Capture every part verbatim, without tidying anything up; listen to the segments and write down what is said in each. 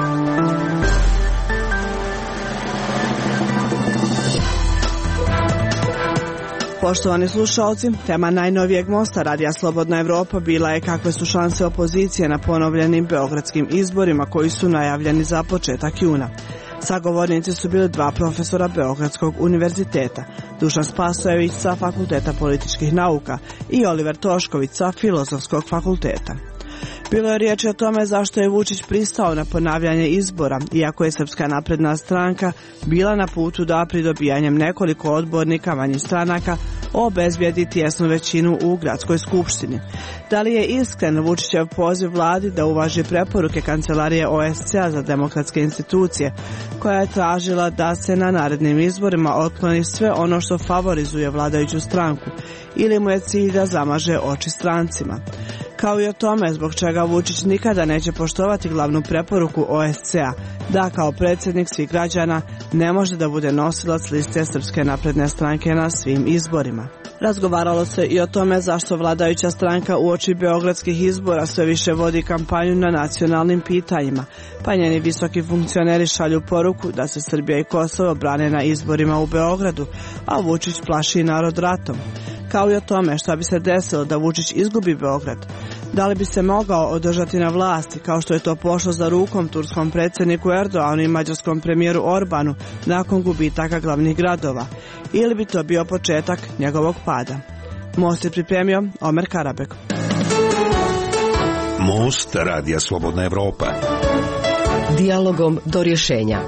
Poštovani slušalci, tema najnovijeg mosta Radija Slobodna Evropa bila je kakve su šanse opozicije na ponovljenim beogradskim izborima koji su najavljeni za početak juna. Sagovornici su bili dva profesora Beogradskog univerziteta, Dušan Spasojević sa Fakulteta političkih nauka i Oliver Tošković sa Filozofskog fakulteta. Bilo je riječi o tome zašto je Vučić pristao na ponavljanje izbora, iako je Srpska napredna stranka bila na putu da pridobijanjem nekoliko odbornika manjih stranaka obezbijedi tijesnu većinu u gradskoj skupštini. Da li je iskren Vučićev poziv vladi da uvaži preporuke Kancelarije O S C-a za demokratske institucije, koja je tražila da se na narednim izborima otkloni sve ono što favorizuje vladajuću stranku, ili mu je cilj da zamaže oči strancima? Kao i o tome zbog čega Vučić nikada neće poštovati glavnu preporuku O S C-a, da kao predsjednik svih građana ne može da bude nosilac liste Srpske napredne stranke na svim izborima. Razgovaralo se i o tome zašto vladajuća stranka uoči beogradskih izbora sve više vodi kampanju na nacionalnim pitanjima, pa njeni visoki funkcioneri šalju poruku da se Srbija i Kosovo brane na izborima u Beogradu, a Vučić plaši narod ratom. Kao i o tome šta bi se desilo da Vučić izgubi Beograd. Da li bi se mogao održati na vlasti, kao što je to pošlo za rukom turskom predsjedniku Erdoanu i mađarskom premijeru Orbanu nakon gubitaka glavnih gradova, ili bi to bio početak njegovog pada? Most je pripremio Omer Karabek. Most Radija Slobodna Evropa. Dijalogom do rješenja.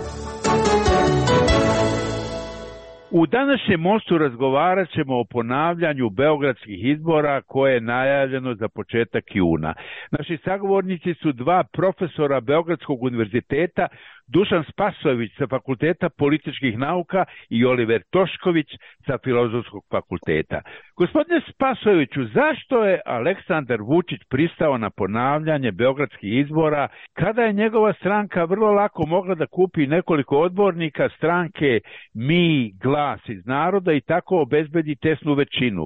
U današnjem mostu razgovarat ćemo o ponavljanju beogradskih izbora koje je najavljeno za početak juna. Naši sagovornici su dva profesora Beogradskog univerziteta, Dušan Spasojević sa Fakulteta političkih nauka i Oliver Tošković sa Filozofskog fakulteta. Gospodine Spasojeviću, zašto je Aleksandar Vučić pristao na ponavljanje beogradskih izbora kada je njegova stranka vrlo lako mogla da kupi nekoliko odbornika stranke Mi, Glas iz naroda i tako obezbedi tesnu većinu?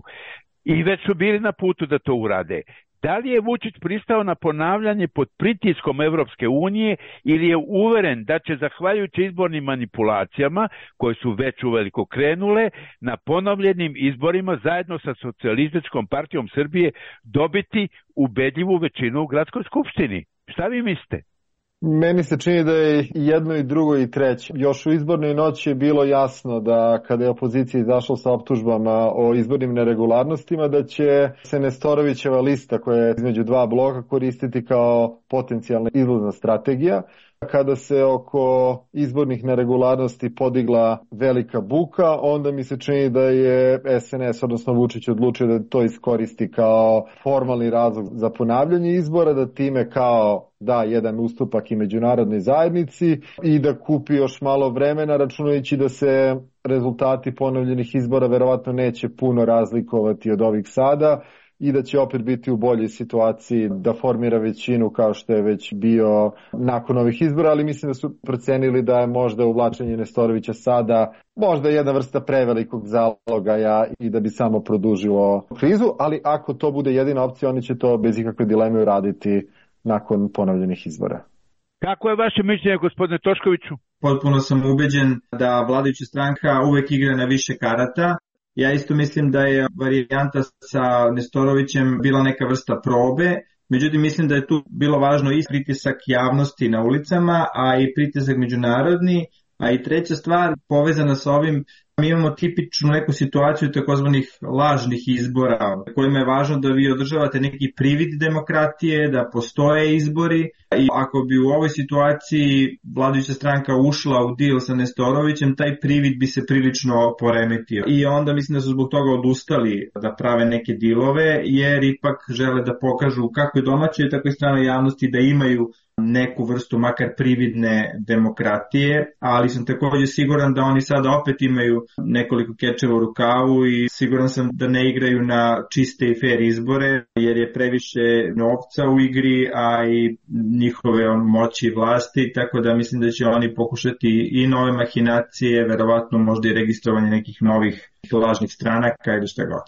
I već su bili na putu da to urade. Da li je Vučić pristao na ponavljanje pod pritiskom Evropske unije ili je uveren da će, zahvaljujući izbornim manipulacijama, koje su već uveliko krenule, na ponovljenim izborima zajedno sa Socijalističkom partijom Srbije dobiti ubedljivu većinu u gradskoj skupštini? Šta vi mislite? Meni se čini da je jedno i drugo i treće. Još u izbornoj noći je bilo jasno da kada je opozicija izašla sa optužbama o izbornim neregularnostima, da će se Nestorovićeva lista koja je između dva bloka koristiti kao potencijalna izlazna strategija. Kada se oko izbornih neregularnosti podigla velika buka, onda mi se čini da je S N S, odnosno Vučić, odlučio da to iskoristi kao formalni razlog za ponavljanje izbora, da time kao da jedan ustupak i međunarodnoj zajednici i da kupi još malo vremena, računajući da se rezultati ponovljenih izbora verovatno neće puno razlikovati od ovih sada i da će opet biti u boljoj situaciji da formira većinu kao što je već bio nakon ovih izbora, ali mislim da su procenili da je možda uvlačenje Nestorovića sada možda jedna vrsta prevelikog zalogaja i da bi samo produžilo krizu, ali ako to bude jedina opcija, oni će to bez ikakve dileme uraditi nakon ponovljenih izbora. Kako je vaše mišljenje, gospodine Toškoviću? Potpuno sam ubeđen da vladajuća stranka uvek igra na više karata. Ja isto mislim da je varijanta sa Nestorovićem bila neka vrsta probe, međutim mislim da je tu bilo važno i pritisak javnosti na ulicama, a i pritisak međunarodni, a i treća stvar povezana sa ovim, mi imamo tipičnu neku situaciju takozvanih lažnih izbora, kojima je važno da vi održavate neki privid demokratije, da postoje izbori i ako bi u ovoj situaciji vladajuća stranka ušla u deal sa Nestorovićem, taj privid bi se prilično poremetio. I onda mislim da su zbog toga odustali da prave neke dealove, jer ipak žele da pokažu kako je domaće, tako i strane javnosti da imaju neku vrstu makar prividne demokratije, ali sam također siguran da oni sada opet imaju nekoliko kečeva u rukavu i siguran sam da ne igraju na čiste i fair izbore, jer je previše novca u igri, a i njihove moći i vlasti, tako da mislim da će oni pokušati i nove mahinacije, verovatno možda i registrovanje nekih novih lažnih stranaka ili šta god.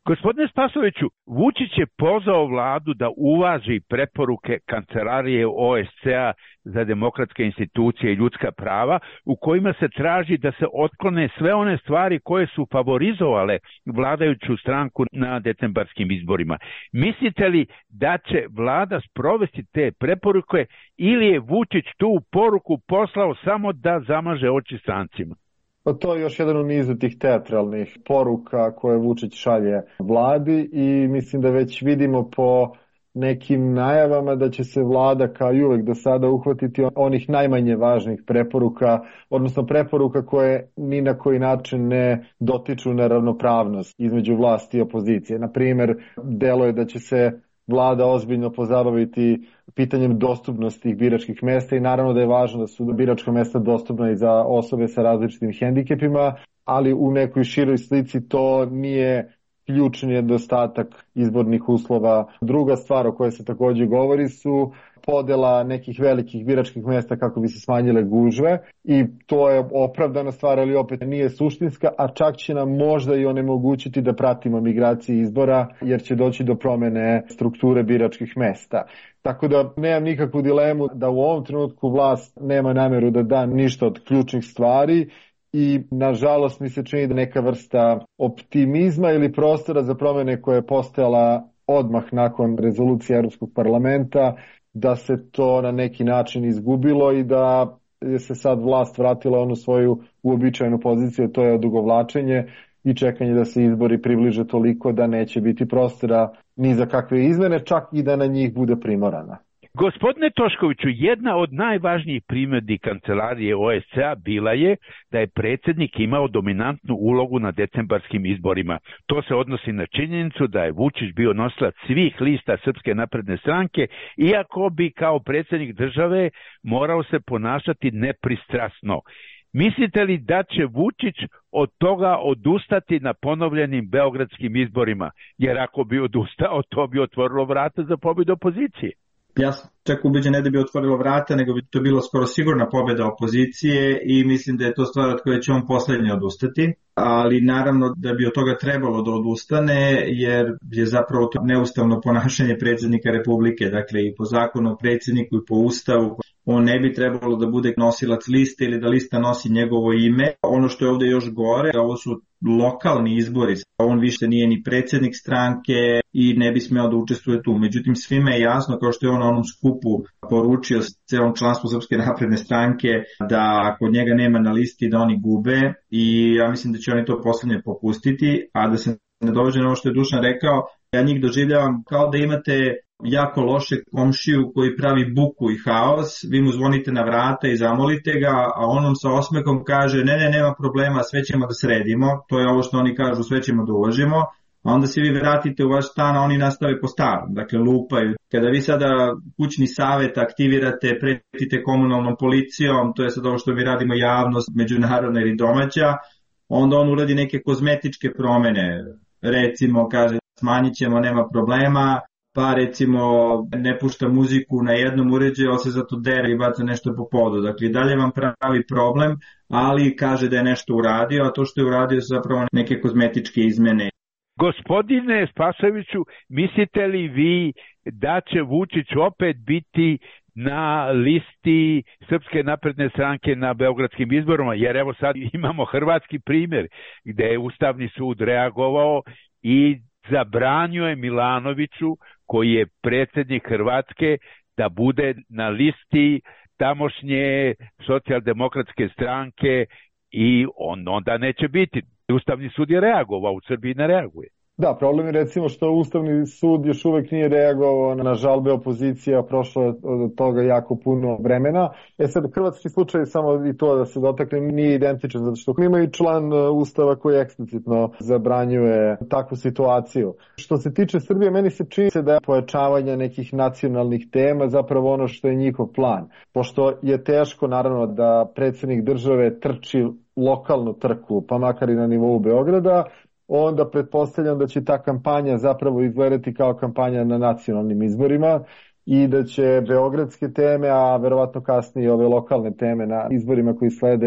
Gospodine Spasoviću, Vučić je pozvao vladu da uvaži preporuke Kancelarije O S C-a za demokratske institucije i ljudska prava, u kojima se traži da se otklone sve one stvari koje su favorizovale vladajuću stranku na decembarskim izborima. Mislite li da će vlada sprovesti te preporuke ili je Vučić tu poruku poslao samo da zamaže oči strancima? Pa to je još jedan u nizu tih teatralnih poruka koje Vučić šalje vladi i mislim da već vidimo po nekim najavama da će se vlada kao i uvek do sada uhvatiti onih najmanje važnih preporuka, odnosno preporuka koje ni na koji način ne dotiču na ravnopravnost između vlasti i opozicije. Na primjer, delo je da će se vlada ozbiljno pozabaviti pitanjem dostupnosti biračkih mesta i naravno da je važno da su biračka mesta dostupna i za osobe sa različitim hendikepima, ali u nekoj široj slici to nije ključni nedostatak izbornih uslova. Druga stvar o kojoj se također govori su podela nekih velikih biračkih mesta kako bi se smanjile gužve i to je opravdana stvar, ali opet nije suštinska, a čak će nam možda i onemogućiti da pratimo migracije izbora jer će doći do promene strukture biračkih mesta. Tako da nemam nikakvu dilemu da u ovom trenutku vlast nema nameru da da ništa od ključnih stvari i nažalost mi se čini da neka vrsta optimizma ili prostora za promene koja je postojala odmah nakon rezolucije Europskog parlamenta, da se to na neki način izgubilo i da je se sad vlast vratila onu svoju uobičajenu poziciju, to je odugovlačenje i čekanje da se izbori približe toliko da neće biti prostora ni za kakve izmene, čak i da na njih bude primorana. Gospodine Toškoviću, jedna od najvažnijih primjedbi Kancelarije O S C-a bila je da je predsjednik imao dominantnu ulogu na decembarskim izborima. To se odnosi na činjenicu da je Vučić bio nosilac svih lista Srpske napredne stranke, iako bi kao predsjednik države morao se ponašati nepristrasno. Mislite li da će Vučić od toga odustati na ponovljenim beogradskim izborima? Jer ako bi odustao, to bi otvorilo vrata za pobjedu opozicije. Ja sam čak ubeđen ne da bi otvorilo vrata, nego bi to bilo skoro sigurna pobjeda opozicije i mislim da je to stvar od koje će on posljednje odustati. Ali naravno da bi od toga trebalo da odustane jer je zapravo to neustavno ponašanje predsjednika Republike. Dakle i po zakonu o predsjedniku i po ustavu on ne bi trebalo da bude nosilac liste ili da lista nosi njegovo ime. Ono što je ovdje još gore, ovo su lokalni izbori. On više nije ni predsjednik stranke i ne bi smeo da učestvuje tu. Međutim, svima je jasno, kao što je on na onom skupu poručio celom članstvu Srpske napredne stranke, da ako njega nema na listi da oni gube i ja mislim da će oni to posljednje popustiti, a da se ne doveže na ovo što je Dušan rekao, ja njih doživljavam kao da imate jako loše komšiju koji pravi buku i haos, vi mu zvonite na vrata i zamolite ga, a on vam sa osmehom kaže ne, ne, nema problema, sve ćemo da sredimo, to je ovo što oni kažu, sve ćemo da uvažimo, a onda se vi vratite u vaš stan, a oni nastave po starom, dakle lupaju. Kada vi sada kućni savjet aktivirate, pretite komunalnom policijom, to je sad ovo što mi radimo javnost, međunarodna ili domaća, onda on uradi neke kozmetičke promene, recimo kaže smanjit ćemo, nema problema, pa recimo ne pušta muziku na jednom uređaju, ali se zato dere i baca nešto po podu. Dakle, dalje vam pravi problem, ali kaže da je nešto uradio, a to što je uradio su zapravo neke kozmetičke izmene. Gospodine Spasoviću, mislite li vi da će Vučić opet biti na listi Srpske napredne stranke na beogradskim izborima? Jer evo sad imamo hrvatski primjer gdje je Ustavni sud reagovao i zabranio je Milanoviću, koji je predsjednik Hrvatske, da bude na listi tamošnje socijaldemokratske stranke i on onda neće biti. Ustavni sud je reagovao, u Srbiji ne reaguje. Da, problem je recimo što Ustavni sud još uvek nije reagovao na žalbe opozicija, prošlo je od toga jako puno vremena. E sad, hrvatski slučaj, samo i to da se dotaknem, nije identičan, zato što ima i član Ustava koji eksplicitno zabranjuje takvu situaciju. Što se tiče Srbije, meni se čini se da je pojačavanje nekih nacionalnih tema zapravo ono što je njihov plan. Pošto je teško, naravno, da predsjednik države trči lokalnu trku, pa makar i na nivou Beograda, onda pretpostavljam da će ta kampanja zapravo izgledati kao kampanja na nacionalnim izborima i da će beogradske teme, a verovatno kasnije ove lokalne teme na izborima koji slede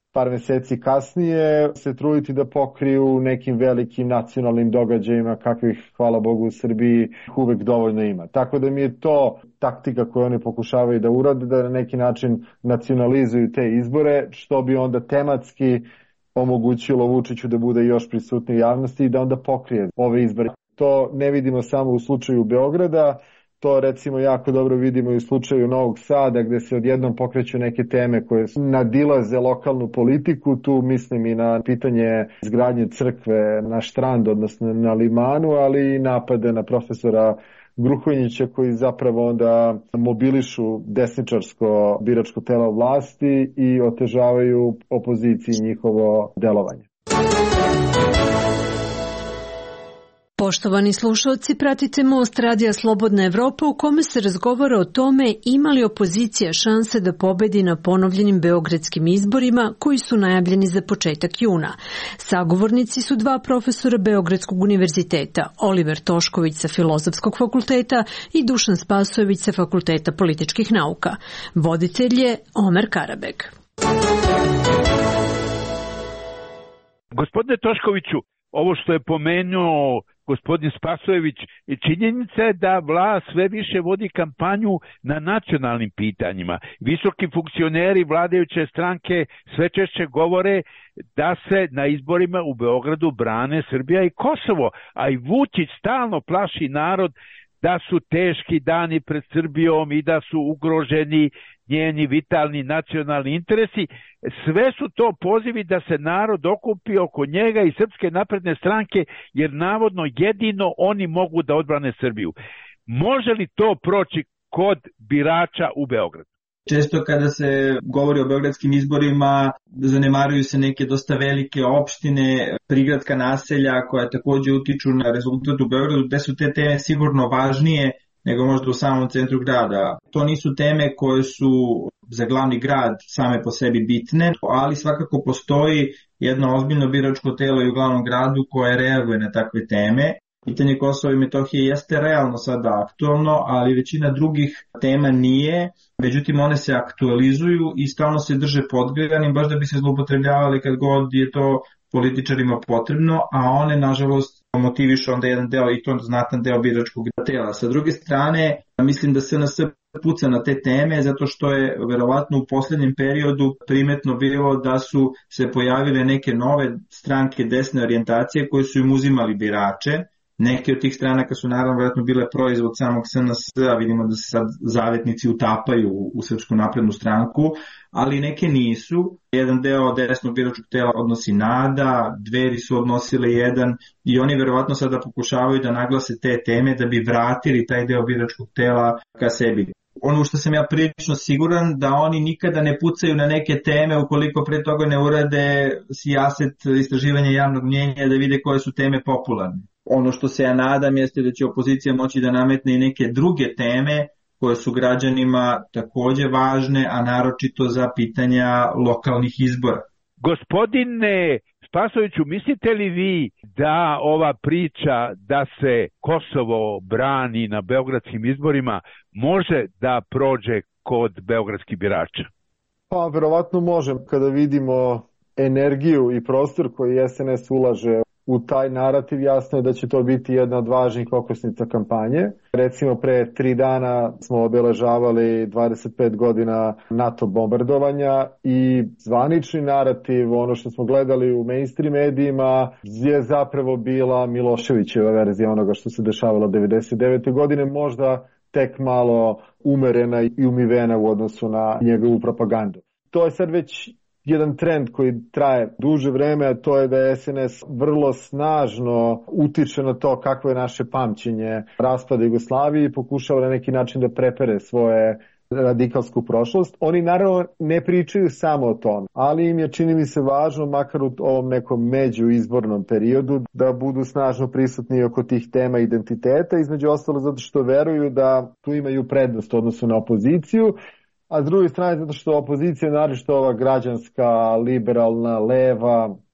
par meseci kasnije se truditi da pokriju nekim velikim nacionalnim događajima kakvih, hvala Bogu, u Srbiji uvek dovoljno ima. Tako da mi je to taktika koju oni pokušavaju da urade, da na neki način nacionalizuju te izbore, što bi onda tematski omogućilo Vučiću da bude još prisutniji u javnosti i da onda pokrije ove izbore. To ne vidimo samo u slučaju Beograda, to recimo jako dobro vidimo i u slučaju Novog Sada, gde se odjednom pokreću neke teme koje nadilaze lokalnu politiku. Tu mislim i na pitanje izgradnje crkve na Štrandu, odnosno na Limanu, ali i napade na profesora Gruhonjića koji zapravo onda mobilišu desničarsko biračko telo vlasti i otežavaju opoziciji njihovo delovanje. Poštovani slušalci, pratite Most Radija Slobodna Evropa u kome se razgovara o tome ima li opozicija šanse da pobedi na ponovljenim beogradskim izborima koji su najavljeni za početak juna. Sagovornici su dva profesora Beogradskog univerziteta, Oliver Tošković sa Filozofskog fakulteta i Dušan Spasojević sa Fakulteta političkih nauka. Voditelj je Omer Karabeg. Gospodine Toškoviću, ovo što je pomenuo gospodin Spasojević, činjenica je da vlast sve više vodi kampanju na nacionalnim pitanjima. Visoki funkcioneri vladajuće stranke sve češće govore da se na izborima u Beogradu brane Srbija i Kosovo, a i Vučić stalno plaši narod da su teški dani pred Srbijom i da su ugroženi njeni vitalni nacionalni interesi. Sve su to pozivi da se narod okupi oko njega i Srpske napredne stranke, jer navodno jedino oni mogu da odbrane Srbiju. Može li to proći kod birača u Beogradu? Često kada se govori o beogradskim izborima, zanemaruju se neke dosta velike opštine, prigradska naselja koja takođe utiču na rezultat u Beogradu, gde su te teme sigurno važnije nego možda u samom centru grada. To nisu teme koje su za glavni grad same po sebi bitne, ali svakako postoji jedno ozbiljno biračko telo i u glavnom gradu koje reaguje na takve teme. Pitanje Kosova i Metohije jeste realno sada aktualno, ali većina drugih tema nije, međutim one se aktualizuju i stalno se drže podgrejanim, baš da bi se zloupotrebljavali kad god je to političarima potrebno, a one nažalost motivišu onda jedan deo i to znatan deo biračkog tela. Sa druge strane, mislim da S N S puca na te teme zato što je verovatno u poslednjem periodu primetno bilo da su se pojavile neke nove stranke desne orijentacije koje su im uzimali birače. Neke od tih stranaka su naravno vjerojatno bile proizvod samog S N S-a, vidimo da se sad zavetnici utapaju u Srpsku naprednu stranku, ali neke nisu. Jedan deo desnog biračkog tela odnosi Nada, Dveri su odnosile jedan i oni verovatno sada pokušavaju da naglase te teme da bi vratili taj deo biračkog tela ka sebi. Ono što sam ja prilično siguran da oni nikada ne pucaju na neke teme ukoliko pre toga ne urade sijaset istraživanja javnog mnjenja da vide koje su teme popularne. Ono što se ja nadam jeste da će opozicija moći da nametne i neke druge teme koje su građanima takođe važne, a naročito za pitanja lokalnih izbora. Gospodine Spasoviću, mislite li vi da ova priča da se Kosovo brani na beogradskim izborima može da prođe kod beogradskih birača? Pa, verovatno može. Kada vidimo energiju i prostor koji S N S ulaže u taj narativ, jasno je da će to biti jedna od važnih okosnica kampanje. Recimo pre tri dana smo obeležavali dvadeset pet godina NATO bombardovanja i zvanični narativ, ono što smo gledali u mainstream medijima, je zapravo bila Miloševićeva verzija onoga što se dešavalo devedeset devete godine, možda tek malo umerena i umivena u odnosu na njegovu propagandu. To je sad već jedan trend koji traje duže vreme, a to je da S N S vrlo snažno utiče na to kakvo je naše pamćenje raspada Jugoslavije i pokušava na neki način da prepere svoje radikalsku prošlost. Oni naravno ne pričaju samo o tom, ali im je, čini mi se, važno, makar u ovom nekom međuizbornom periodu, da budu snažno prisutni oko tih tema identiteta, između ostalo zato što veruju da tu imaju prednost u odnosu na opoziciju, a s druge strane zato što opozicija, naročito ova građanska, liberalna, leva,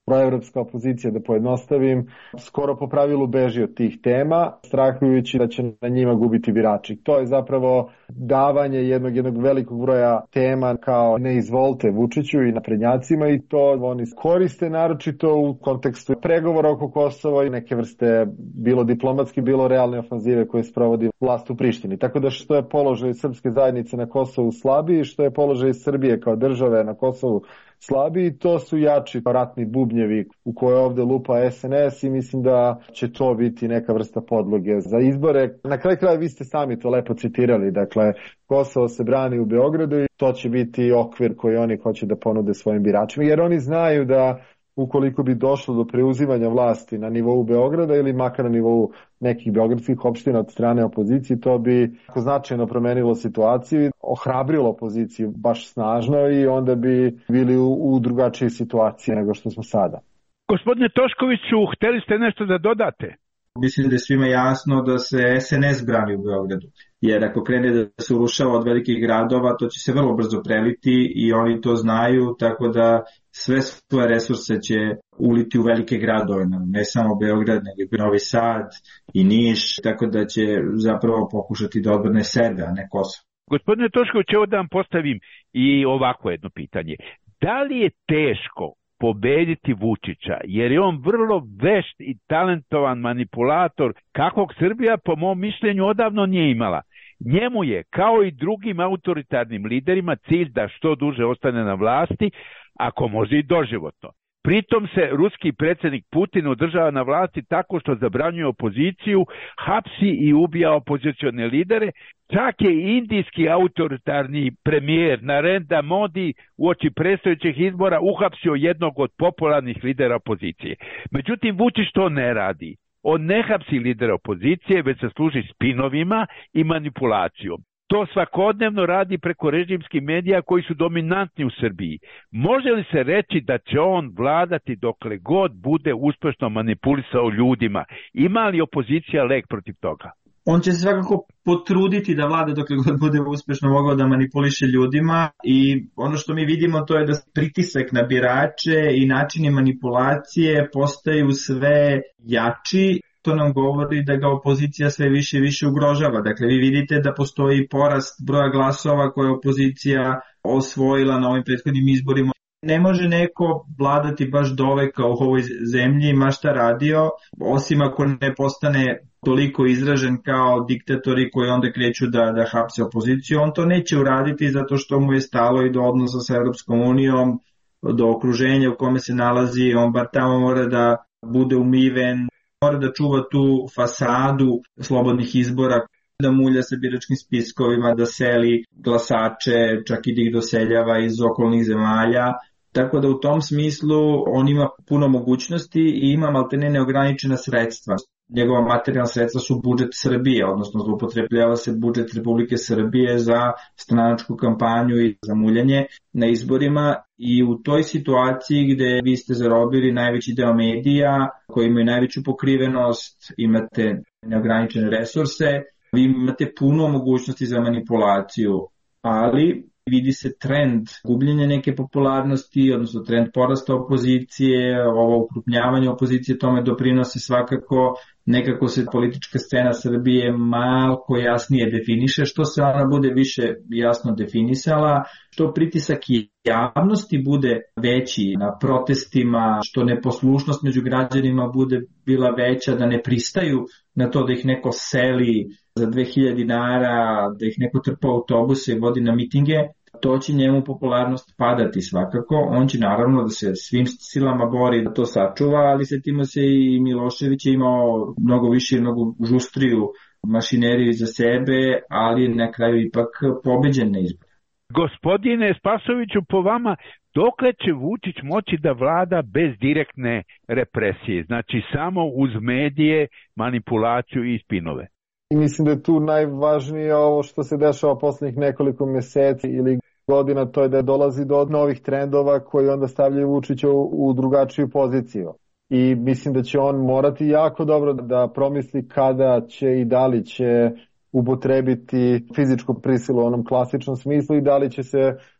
proevropska opozicija, da pojednostavim, skoro po pravilu beži od tih tema, strahujući da će na njima gubiti birači. To je zapravo davanje jednog, jednog velikog broja tema kao ne izvolite Vučiću i naprednjacima i to oni koriste naročito u kontekstu pregovora oko Kosova i neke vrste bilo diplomatski, bilo realne ofanzive koje sprovodi vlast u Prištini. Tako da što je položaj srpske zajednice na Kosovu slabiji, što je položaj Srbije kao države na Kosovu slabiji, to su jači ratni bubnjevi u koje ovde lupa es en es i mislim da će to biti neka vrsta podloge za izbore. Na kraju kraja vi ste sami to lepo citirali, dakle Kosovo se brani u Beogradu i to će biti okvir koji oni hoće da ponude svojim biračima, jer oni znaju da ukoliko bi došlo do preuzimanja vlasti na nivou Beograda ili makar na nivou nekih beogradskih opština od strane opozicije, to bi značajno promenilo situaciju, ohrabrilo opoziciju baš snažno i onda bi bili u, u drugačiji situaciji nego što smo sada. Gospodine Toškoviću, hteli ste nešto da dodate? Mislim da je svima jasno da se es en es brani u Beogradu, jer ako krene da se urušava od velikih gradova, to će se vrlo brzo preliti i oni to znaju, tako da sve svoje resurse će uliti u velike gradove, ne samo Beograd, nego i Novi Sad i Niš, tako da će zapravo pokušati da odbrane sebe, a ne Kosovo. Gospodine Tošković, evo da vam postavim i ovako jedno pitanje. Da li je teško pobediti Vučića, jer je on vrlo vešt i talentovan manipulator kakvog Srbija po mom mišljenju odavno nije imala. Njemu je, kao i drugim autoritarnim liderima, cilj da što duže ostane na vlasti, ako može i doživotno. Pritom se ruski predsjednik Putin održava na vlasti tako što zabranjuje opoziciju, hapsi i ubija opozicione lidere. Čak je indijski autoritarni premijer Narendra Modi uoči predstojećih izbora uhapsio jednog od popularnih lidera opozicije. Međutim, Vučić to ne radi. On ne hapsi lidera opozicije, već se služi spinovima i manipulacijom. To svakodnevno radi preko režimskih medija koji su dominantni u Srbiji. Može li se reći da će on vladati dokle god bude uspešno manipulisao ljudima? Ima li opozicija lek protiv toga? On će se svakako potruditi da vlada dokle god bude uspešno mogao da manipuliše ljudima i ono što mi vidimo to je da pritisak na birače i načini manipulacije postaju sve jači. To nam govori da ga opozicija sve više i više ugrožava. Dakle, vi vidite da postoji porast broja glasova koje je opozicija osvojila na ovim prethodnim izborima. Ne može neko vladati baš doveka u ovoj zemlji, ma šta radio, osim ako ne postane toliko izražen kao diktatori koji onda kreću da, da hapse opoziciju. On to neće uraditi zato što mu je stalo i do odnosa sa Evropskom unijom, do okruženja u kome se nalazi. On bar tamo mora da bude umiven, mora da čuva tu fasadu slobodnih izbora, da mulja sa biračkim spiskovima, da seli glasače, čak i da ih doseljava iz okolnih zemalja. Tako da u tom smislu on ima puno mogućnosti i ima maltene neograničena sredstva. Njegova materijalna sredstva su budžet Srbije, odnosno zloupotrebljava se budžet Republike Srbije za stranačku kampanju i za muljanje na izborima i u toj situaciji gde vi ste zarobili najveći deo medija koji imaju najveću pokrivenost, imate neograničene resurse, vi imate puno mogućnosti za manipulaciju, ali vidi se trend gubljenja neke popularnosti, odnosno trend porasta opozicije, ovo ukrupnjavanje opozicije tome doprinosi svakako, nekako se politička scena Srbije malko jasnije definiše, što se ona bude više jasno definisala, što pritisak javnosti bude veći na protestima, što neposlušnost među građanima bude bila veća, da ne pristaju na to da ih neko seli za dve hiljade dinara, da ih neko trpa autobuse i vodi na mitinge, to će njemu popularnost padati svakako. On će naravno da se svim silama bori da to sačuva, ali setimo se i Milošević je imao mnogo više i mnogo žustriju mašineriju za sebe, ali na kraju ipak pobeđen na izbor. Gospodine Spasoviću, po vama, dokle će Vučić moći da vlada bez direktne represije, znači samo uz medije, manipulaciju i spinove? I mislim da je tu najvažnije ovo što se dešava poslednjih nekoliko meseci ili godina, to je da dolazi do novih trendova koji onda stavljaju Vučića u, u drugačiju poziciju. I mislim da će on morati jako dobro da promisli kada će i da li će upotrebiti fizičku prisilu u onom klasičnom smislu i da li će se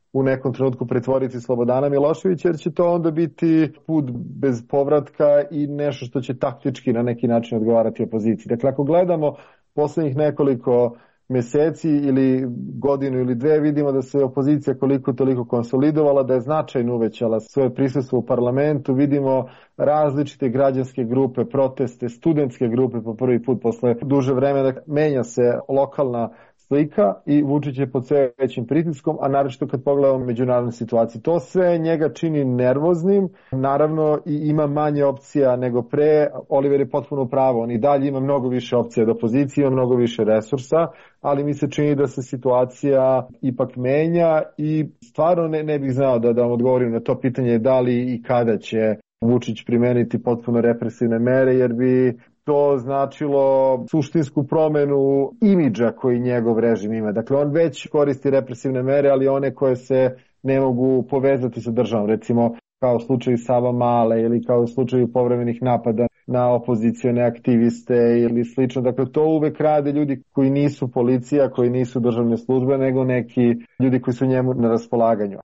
u nekom trenutku pretvoriti Slobodana Miloševića, jer će to onda biti put bez povratka i nešto što će taktički na neki način odgovarati opoziciji. Dakle, ako gledamo poslednjih nekoliko meseci ili godinu ili dve, vidimo da se opozicija koliko toliko konsolidovala, da je značajno uvećala svoje prisustvo u parlamentu, vidimo različite građanske grupe, proteste, studentske grupe po prvi put posle duže vremena, menja se lokalna slika i Vučić je pod sve većim pritiskom, a naročito kad pogledamo međunarodnu situaciju. To sve njega čini nervoznim, naravno i ima manje opcija nego pre. Oliver je potpuno u pravu, on i dalje ima mnogo više opcija od opozicije, ima mnogo više resursa, ali mi se čini da se situacija ipak menja i stvarno ne, ne bih znao da, da vam odgovorim na to pitanje da li i kada će Vučić primeniti potpuno represivne mere, jer bi to značilo suštinsku promenu imidža koji njegov režim ima. Dakle, on već koristi represivne mere, ali one koje se ne mogu povezati sa državom. Recimo, kao u slučaju Savamale ili kao u slučaju povremenih napada na opozicione aktiviste ili slično. Dakle, to uvek rade ljudi koji nisu policija, koji nisu državne službe, nego neki ljudi koji su njemu na raspolaganju.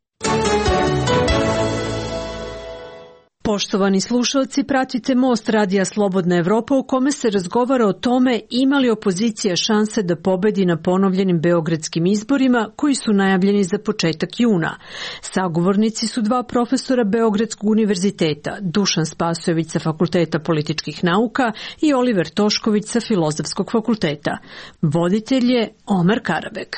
Poštovani slušalci, pratite Most Radija Slobodna Evropa u kome se razgovara o tome ima li opozicija šanse da pobedi na ponovljenim beogradskim izborima koji su najavljeni za početak juna. Sagovornici su dva profesora Beogradskog univerziteta, Dušan Spasojević sa Fakulteta političkih nauka i Oliver Tošković sa Filozofskog fakulteta. Voditelj je Omer Karabek.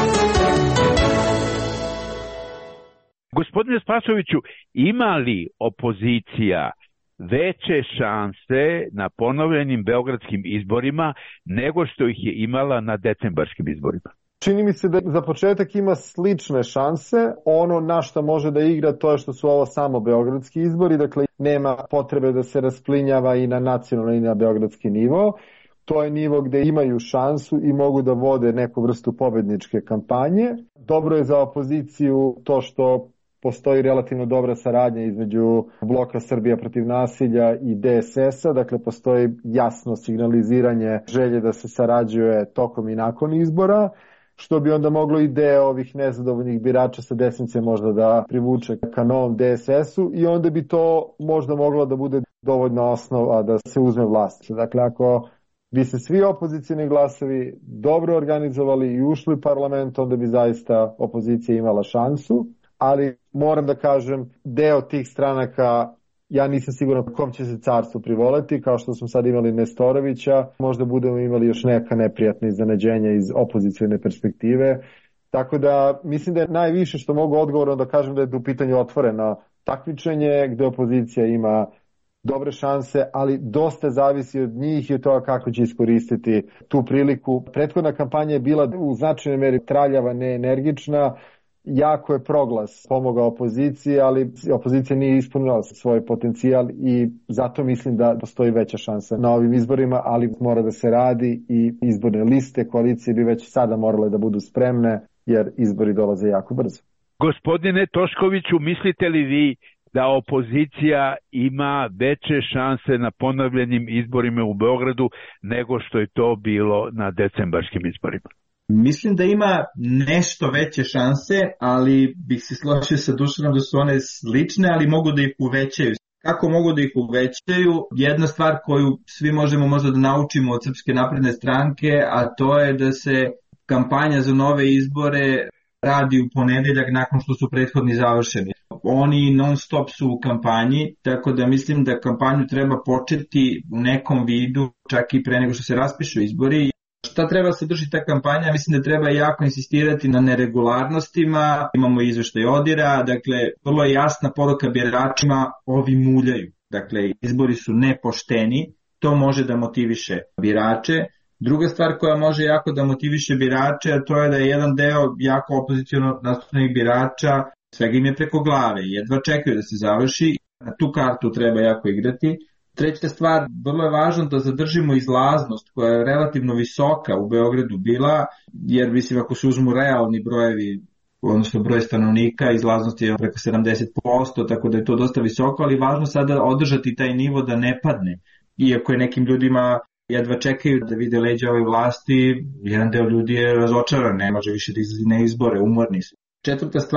Gospodine Spasoviću, ima li opozicija veće šanse na ponovljenim beogradskim izborima nego što ih je imala na decembarskim izborima? Čini mi se da za početak ima slične šanse. Ono na što može da igra to je što su ovo samo beogradski izbori, dakle nema potrebe da se rasplinjava i na nacionalni i na beogradski nivo. To je nivo gde imaju šansu i mogu da vode neku vrstu pobedničke kampanje. Dobro je za opoziciju to što postoji relativno dobra saradnja između Bloka Srbija protiv nasilja i D S S-a, dakle postoji jasno signaliziranje želje da se sarađuje tokom i nakon izbora, što bi onda moglo i deo ovih nezadovoljnih birača sa desnice možda da privuče ka novom D S S-u i onda bi to možda moglo da bude dovoljna osnova da se uzme vlast. Dakle, ako bi se svi opozicijni glasovi dobro organizovali i ušli u parlament, onda bi zaista opozicija imala šansu. Ali moram da kažem, deo tih stranaka, ja nisam siguran kom će se carstvo privoleti, kao što smo sad imali Nestorovića, možda budemo imali još neka neprijatna iznenađenja iz opozicijne perspektive. Tako da mislim da je najviše što mogu odgovorno da kažem da je u pitanju otvoreno takmičenje gde opozicija ima dobre šanse, ali dosta zavisi od njih i od toga kako će iskoristiti tu priliku. Prethodna kampanja je bila u značajnoj meri traljava, neenergična. Jako je proglas pomogao opoziciji, ali opozicija nije ispunila svoj potencijal i zato mislim da postoji veća šansa na ovim izborima, ali mora da se radi i izborne liste, koalicije bi već sada morale da budu spremne jer izbori dolaze jako brzo. Gospodine Toškoviću, mislite li vi da opozicija ima veće šanse na ponovljenim izborima u Beogradu nego što je to bilo na decembarskim izborima? Mislim da ima nešto veće šanse, ali bih se složio sa Dušanom da su one slične, ali mogu da ih uvećaju. Kako mogu da ih uvećaju? Jedna stvar koju svi možemo možda da naučimo od Srpske napredne stranke, a to je da se kampanja za nove izbore radi u ponedeljak nakon što su prethodni završeni. Oni non stop su u kampanji, tako da mislim da kampanju treba početi u nekom vidu čak i pre nego što se raspišu izbori. Šta treba sadržiti ta kampanja? Mislim da treba jako insistirati na neregularnostima, imamo izveštaj Odira, dakle vrlo je jasna poruka biračima, ovi muljaju. Dakle, izbori su nepošteni, to može da motiviše birače. Druga stvar koja može jako da motiviše birače, a to je da je jedan deo jako opoziciono nastupljenih birača, svega im je preko glave, jedva čekaju da se završi, na tu kartu treba jako igrati. Treća stvar, vrlo je važno da zadržimo izlaznost koja je relativno visoka u Beogradu bila, jer mislim ako se uzmu realni brojevi, odnosno broj stanovnika, izlaznost je preko sedamdeset posto, tako da je to dosta visoko, ali važno sada održati taj nivo da ne padne. Iako je nekim ljudima jedva čekaju da vide leđa ove vlasti, jedan deo ljudi je razočaran, ne može više da izlazi na izbore, umorni su. Četvrta stvar,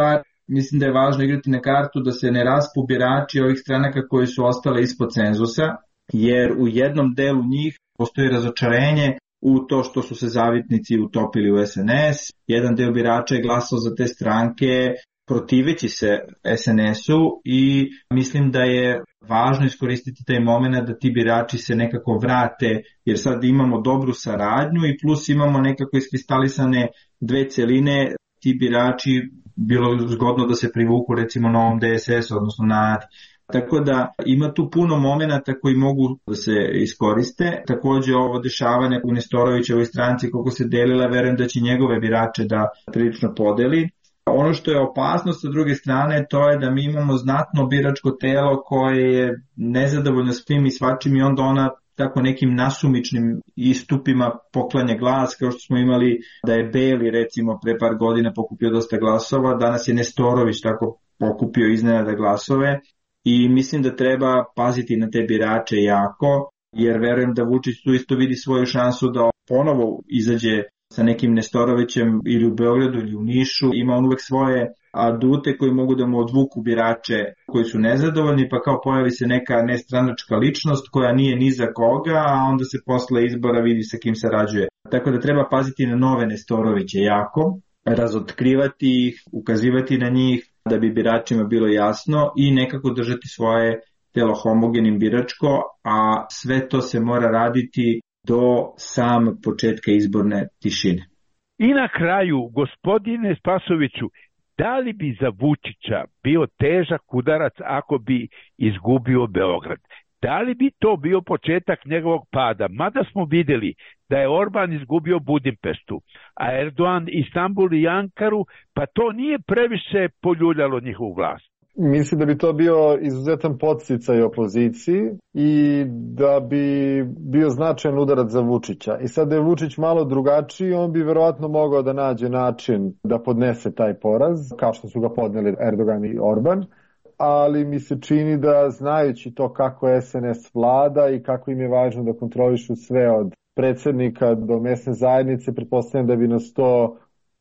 mislim da je važno igrati na kartu da se ne raspu birači ovih stranaka koji su ostale ispod cenzusa, jer u jednom delu njih postoji razočarenje u to što su se zavitnici utopili u S N S. Jedan deo birača je glasao za te stranke protiveći se S N S-u i mislim da je važno iskoristiti taj moment da ti birači se nekako vrate, jer sad imamo dobru saradnju i plus imamo nekako iskristalisane dve celine. Ti birači bilo zgodno da se privuku recimo Novom D S S, odnosno Nadi. Tako da ima tu puno momenata koji mogu da se iskoriste. Takođe ovo dešavanje u Nestorovićevoj stranci koliko se delila, verujem da će njegove birače da prilično podeli. Ono što je opasnost sa druge strane, to je da mi imamo znatno biračko telo koje je nezadovoljno svim i svačim i onda ona tako nekim nasumičnim istupima poklanja glas, kao što smo imali da je Beli recimo pre par godina pokupio dosta glasova, danas je Nestorović tako pokupio iznenada glasove i mislim da treba paziti na te birače jako, jer verujem da Vučić tu isto vidi svoju šansu da ponovo izađe sa nekim Nestorovićem ili u Beogradu ili u Nišu, ima on uvek svoje adute koji mogu da mu odvuku birače koji su nezadovoljni, pa kao pojavi se neka nestranačka ličnost koja nije ni za koga, a onda se posle izbora vidi sa kim sarađuje. Tako da treba paziti na nove Nestoroviće jako, razotkrivati ih, ukazivati na njih da bi biračima bilo jasno i nekako držati svoje telo homogenim biračko, a sve to se mora raditi do sam početka izborne tišine. I na kraju, gospodine Spasoviću, da li bi za Vučića bio težak udarac ako bi izgubio Beograd? Da li bi to bio početak njegovog pada? Mada smo videli da je Orban izgubio Budimpeštu, a Erdogan Istanbul i Ankaru, pa to nije previše poljuljalo njihovu vlast. Mislim da bi to bio izuzetan podsticaj opoziciji i da bi bio značajan udarac za Vučića. I sad da je Vučić malo drugačiji, on bi verovatno mogao da nađe način da podnese taj poraz, kao što su ga podneli Erdogan i Orban. Ali mi se čini da znajući to kako S N S vlada i kako im je važno da kontrolišu sve od predsednika do mesne zajednice, pretpostavljam da bi nas to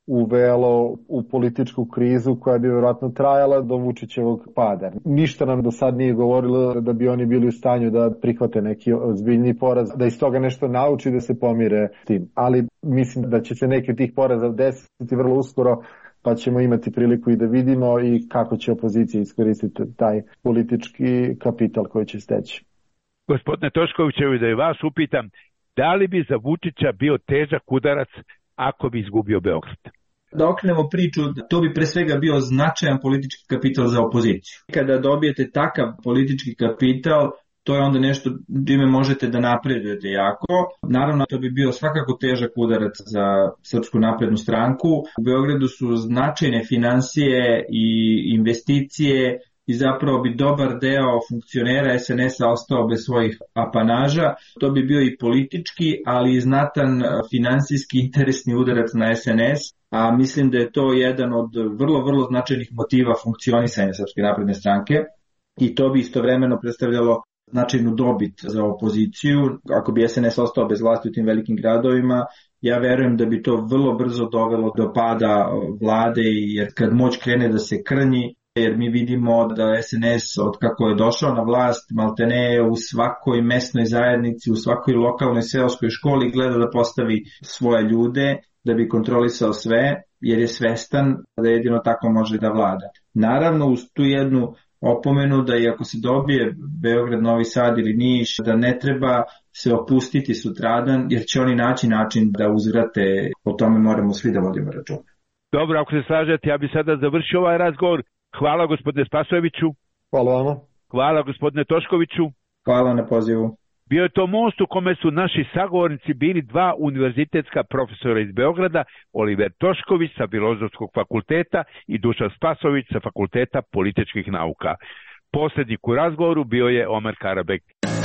uvelo u političku krizu koja bi vjerojatno trajala do Vučićevog pada. Ništa nam do sad nije govorilo da bi oni bili u stanju da prihvate neki ozbiljni poraz, da iz toga nešto nauči da se pomire s tim. Ali mislim da će se neki od tih poraza desiti vrlo uskoro, pa ćemo imati priliku i da vidimo i kako će opozicija iskoristiti taj politički kapital koji će steći. Gospodine Toškovićevi, da i vas upitam, da li bi za Vučića bio težak udarac ako bi izgubio Beograd? Da okrenemo priču, to bi pre svega bio značajan politički kapital za opoziciju. Kada dobijete takav politički kapital, to je onda nešto čime možete da napredujete jako. Naravno, to bi bio svakako težak udarac za Srpsku naprednu stranku. U Beogradu su značajne finansije i investicije i zapravo bi dobar deo funkcionera S N S-a ostao bez svojih apanaža. To bi bio i politički, ali i znatan finansijski interesni udarac na S N S, a mislim da je to jedan od vrlo, vrlo značajnih motiva funkcionisanja Srpske napredne stranke i to bi istovremeno predstavljalo značajnu dobit za opoziciju. Ako bi S N S ostao bez vlasti u tim velikim gradovima, ja verujem da bi to vrlo brzo dovelo do pada vlade, jer kad moć krene da se krnji, jer mi vidimo da S N S od kako je došao na vlast, maltene u svakoj mesnoj zajednici, u svakoj lokalnoj seoskoj školi gleda da postavi svoje ljude, da bi kontrolisao sve, jer je svestan da jedino tako može da vlada. Naravno, uz tu jednu opomenu da i ako se dobije Beograd, Novi Sad ili Niš, da ne treba se opustiti sutradan, jer će oni naći način da uzvrate, o tome moramo svi da vodimo računa. Dobro, ako se slažete, ja bih sada završio ovaj razgovor. Hvala gospodine Spasojeviću. Hvala vama. Hvala gospodine Toškoviću. Hvala na pozivu. Bio je to most u kome su naši sagovornici bili dva univerzitetska profesora iz Beograda, Oliver Tošković sa Filozofskog fakulteta i Dušan Spasojević sa Fakulteta političkih nauka. Poslednik u razgovoru bio je Omer Karabek.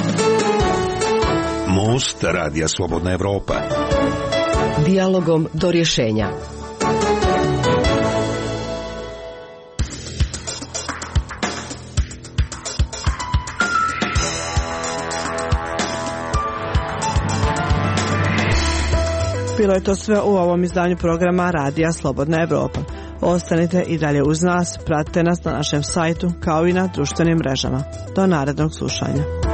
Most Radija Slobodna Evropa. Dijalogom do rješenja. Bilo je to sve u ovom izdanju programa Radija Slobodna Evropa. Ostanite i dalje uz nas, pratite nas na našem sajtu kao i na društvenim mrežama. Do narednog slušanja.